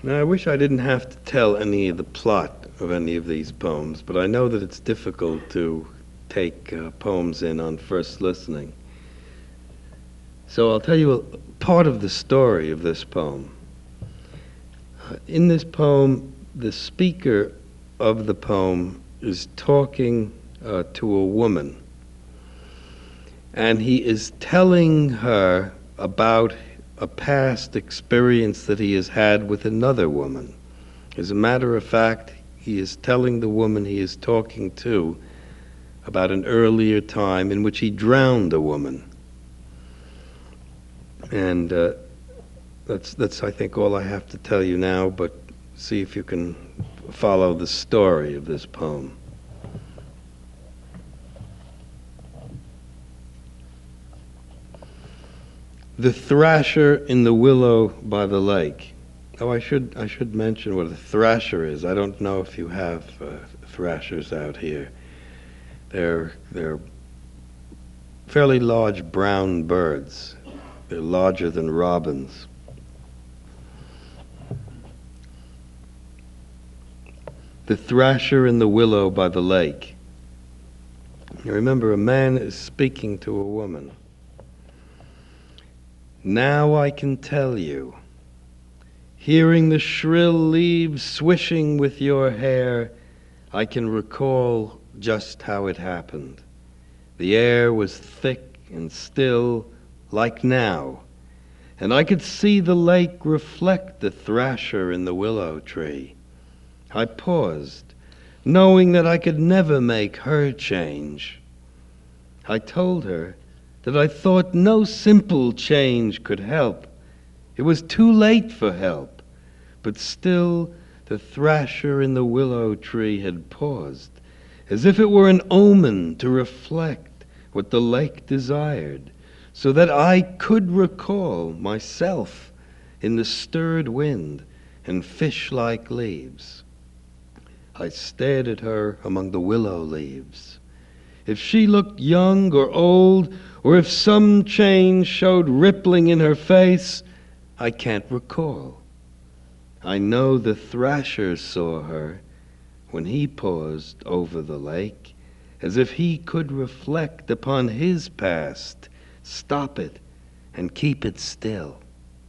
Now, I wish I didn't have to tell any of the plot of any of these poems, but I know that it's difficult to take poems in on first listening. So I'll tell you a part of the story of this poem. In this poem, the speaker of the poem is talking to a woman, and he is telling her about a past experience that he has had with another woman. As a matter of fact, he is telling the woman he is talking to about an earlier time in which he drowned a woman. And that's I think all I have to tell you now, but see if you can follow the story of this poem. The thrasher in the willow by the lake. Oh, I should mention what a thrasher is. I don't know if you have thrashers out here. They're fairly large brown birds. They're larger than robins. The thrasher in the willow by the lake. You remember, a man is speaking to a woman. Now I can tell you, hearing the shrill leaves swishing with your hair, I can recall just how it happened. The air was thick and still, like now, and I could see the lake reflect the thrasher in the willow tree. I paused, knowing that I could never make her change. I told her that I thought no simple change could help. It was too late for help, but still the thrasher in the willow tree had paused, as if it were an omen to reflect what the lake desired, so that I could recall myself in the stirred wind and fish-like leaves. I stared at her among the willow leaves. If she looked young or old, or if some change showed rippling in her face, I can't recall. I know the thrasher saw her when he paused over the lake, as if he could reflect upon his past, stop it, and keep it still.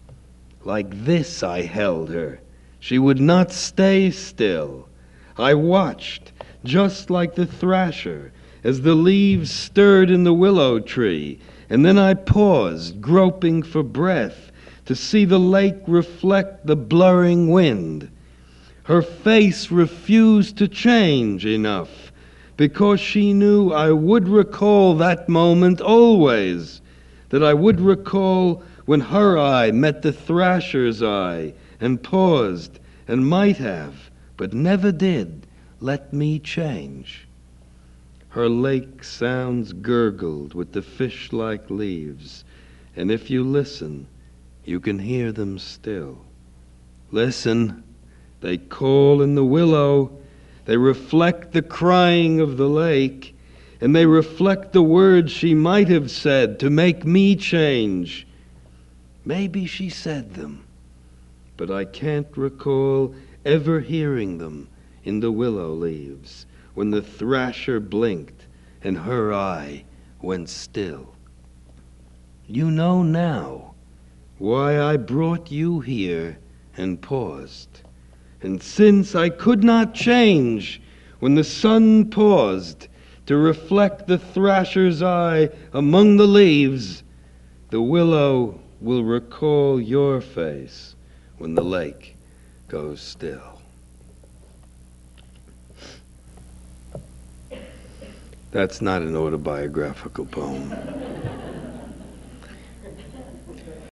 Like this I held her. She would not stay still. I watched, just like the thrasher, as the leaves stirred in the willow tree, and then I paused, groping for breath, to see the lake reflect the blurring wind. Her face refused to change enough, because she knew I would recall that moment always, that I would recall when her eye met the thrasher's eye, and paused, and might have, but never did, let me change. Her lake sounds gurgled with the fish-like leaves, and if you listen, you can hear them still. Listen, they call in the willow, they reflect the crying of the lake, and they reflect the words she might have said to make me change. Maybe she said them, but I can't recall ever hearing them in the willow leaves, when the thrasher blinked and her eye went still. You know now why I brought you here and paused. And since I could not change when the sun paused to reflect the thrasher's eye among the leaves, the willow will recall your face when the lake goes still. That's not an autobiographical poem.